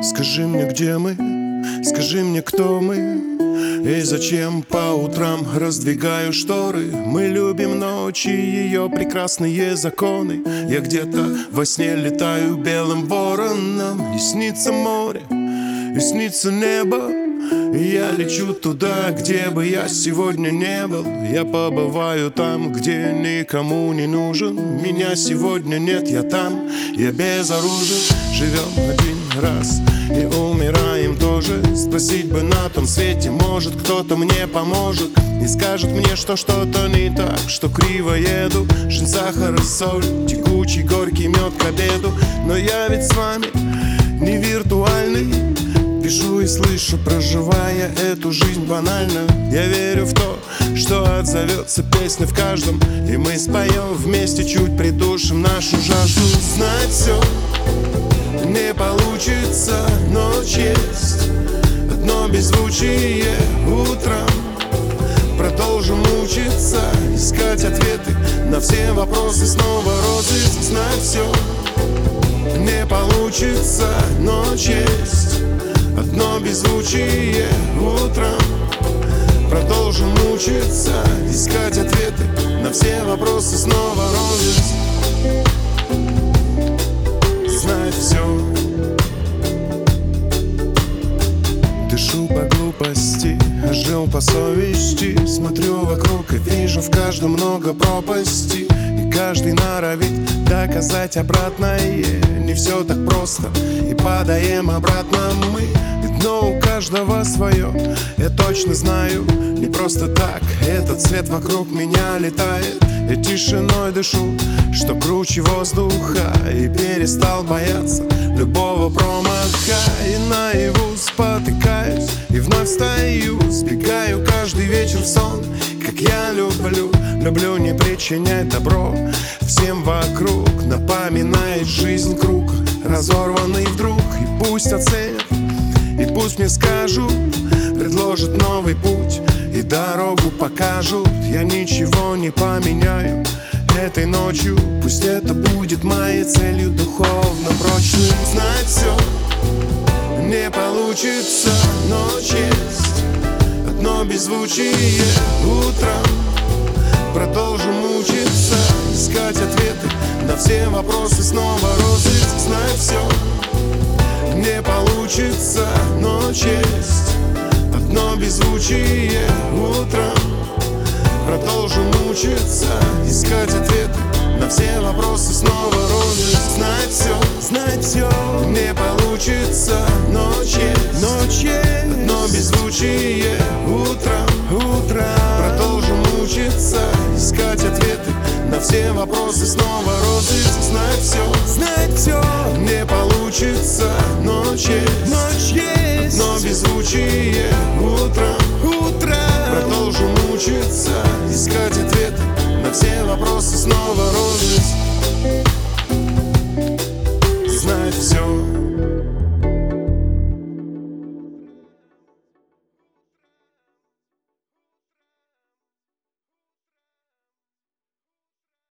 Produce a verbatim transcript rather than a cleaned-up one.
Скажи мне, где мы, скажи мне, кто мы, и зачем по утрам раздвигаю шторы. Мы любим ночи, ее прекрасные законы. Я где-то во сне летаю белым вороном. И снится море, и снится небо. И я лечу туда, где бы я сегодня не был. Я побываю там, где никому не нужен. Меня сегодня нет, я там, я безоружен. Живем один раз и умираем тоже. Спросить бы на том свете, может кто-то мне поможет и скажет мне, что что-то не так, что криво еду. Жень, сахар и соль, текучий горький мед к обеду. Но я ведь с вами не виртуальный. Пишу и слышу, проживая эту жизнь банально. Я верю в то, что отзовется песня в каждом, и мы споем вместе, чуть придушим нашу жажду. Знать все не получится, ночь есть одно беззвучие утром. Продолжим учиться, искать ответы на все вопросы, снова розы. Знать все не получится, ночь есть одно беззвучие утром. Продолжим учиться, искать ответы на все вопросы, снова розы. Знать все. Дышу по глупости, а жил по совести. Смотрю вокруг и вижу в каждом много пропастей. И каждый норовит доказать обратное. Не все так просто, и падаем обратно мы. Но у каждого свое, я точно знаю. Не просто так этот свет вокруг меня летает. Я тишиной дышу, что круче воздуха. И перестал бояться любого промаха. И наяву спотыкаюсь, и вновь встаю. Сбегаю каждый вечер в сон, как я люблю. Люблю не причинять добро всем вокруг. Напоминает жизнь круг, разорванный вдруг. И пусть оценят, и пусть мне скажут, предложат новый путь и дорогу покажут. Я ничего не поменяю этой ночью. Пусть это будет моей целью духовно прочной. Знать все не получится, ночь есть одно беззвучие утром. Продолжим учиться, искать ответы на все вопросы, снова розы. Знать все не получится, ночь есть одно беззвучие утром. Продолжим учиться, искать ответы на все вопросы, снова розы. Знать все, знать все не получится, ночь есть, ночь есть одно беззвучие утром, утром. Продолжим учиться, искать ответы на все вопросы, снова розы. Знать все, знать все не получится, ночь есть, ночь есть одно беззвучие утром, утром. Продолжим учиться, искать ответы на все вопросы, снова розы.